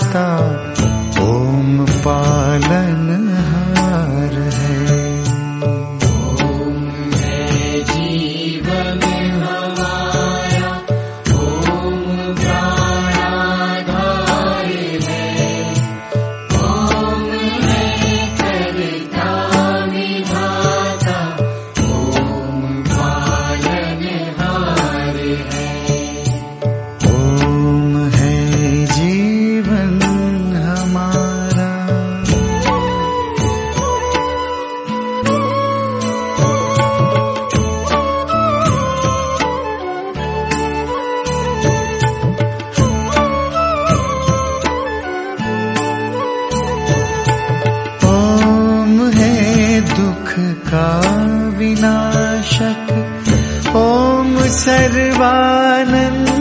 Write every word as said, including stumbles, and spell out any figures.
विधाता ओम पालनहार है। ओम है जीवन हमारा, ओम प्राणाधार है। ओम है करता विधाता ओम पालनहार है। ओम है जीवन हमारा। ओम है दुख का विनाशक, ओम सर्वानंद